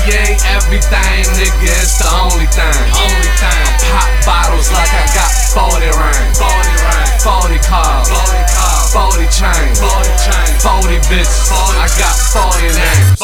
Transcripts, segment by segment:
ain't everything, nigga, it's the only thing. Only thing. I pop bottles like I got 40 rings. 40 cars, 40 chains, 40 bitches. I got 40 names.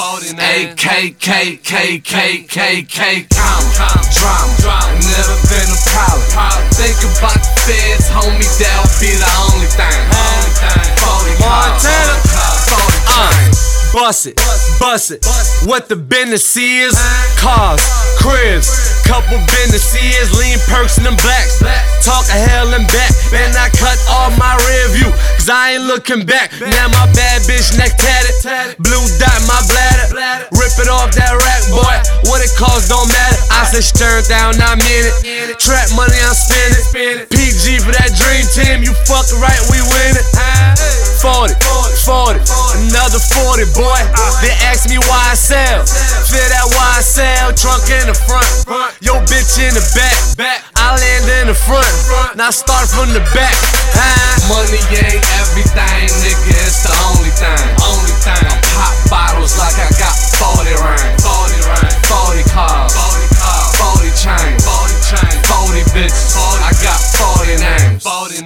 AKKKKKK drama. Never been a problem. Think about the feds, homie, that'll be the only thing. 40 cars, 40 chains. Bust it, what the business is. Cars, cribs, couple businesses. Lean perks and them blacks. Talk a hell and back. Man, I cut off my rear view, cause I ain't looking back. Now my bad bitch neck tatted. Blue dot my bladder. Rip it off that rack, boy. What it costs don't matter. I said stir down, I mean it. Trap money, I'm spending. PG for that dream team. You fuckin' right, we winning. 40, another 40, boy. They ask me why I sell. Feel that why I sell. Trunk in the front, yo bitch in the back. I land in the front, now start from the back. Money ain't everything, nigga, it's the only thing. I pop bottles like I got 40 rings. 40 cars, 40 chains, 40 bitches. I got 40 names.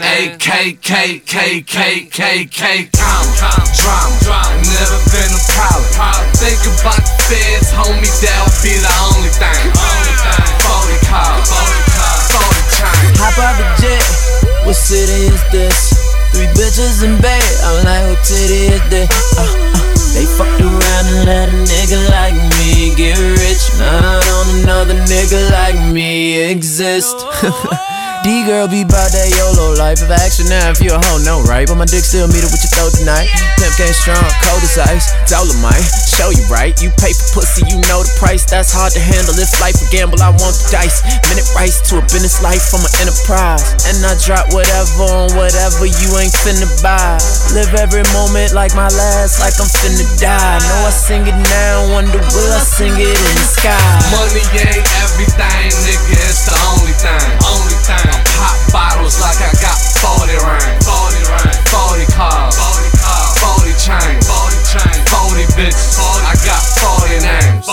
AKKKKKK drama. Never been a problem. Think about the feds, homie, that'll be the only thing. 40 cars, 40 chains. Hop out the jet, what city is this? 3 bitches in bed, I'm like, what city is this? They fucked around and let a nigga like me get rich. Not on another nigga like me exist. D-girl be bout that YOLO life. If I ask you now if you a hoe, no, right? But my dick still meet it with your throat tonight. Pimp game strong, cold as ice. Dolomite, show you right. You pay for pussy, you know the price. That's hard to handle. If life a gamble, I want the dice. Minute rice to a business life from an enterprise. And I drop whatever on whatever you ain't finna buy. Live every moment like my last, like I'm finna die. Know I sing it now, wonder will I sing it in the sky. Money ain't everything, nigga, it's the only thing. I pop bottles like I got 40 rings. 40 cars, 40 chains, 40 bitches. I got 40 names.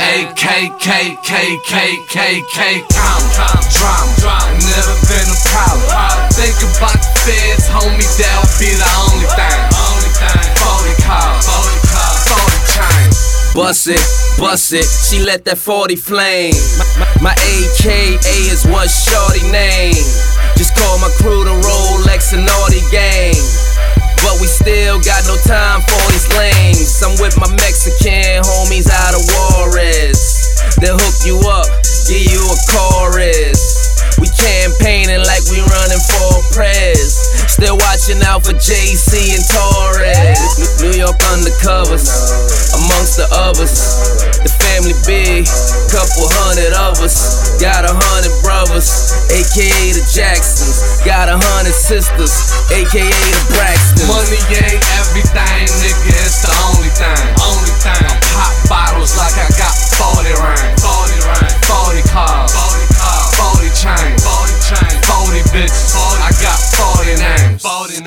AKKKKKK drama. Never been a problem. Think about the feds, homie, that'll be the only thing. 40 cars, 40 chains. Bust it, she let that 40 flame. My AKA is what shorty name. Just call my crew the Rolex and Naughty gang. But we still got no time for these lames. I'm with my Mexican homies out of Juarez. They'll hook you up, give you a chorus. We campaigning like we running for prez. Still watching out for JC and Torres. New York undercovers, amongst the others. The family big, couple hundred of us. Got 100 brothers, aka the Jacksons. Got 100 sisters, aka the Braxtons. Money ain't everything, nigga, it's the only thing. I pop bottles like I got 40 rings. 40 cars, 40 chains, 40 bitches. I got 40 names.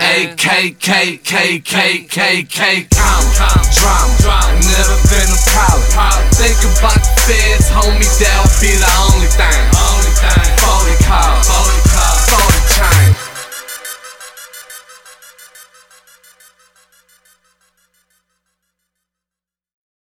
AKKKKKK drama. Never been a problem. Think about the feds, homie, that'll be the only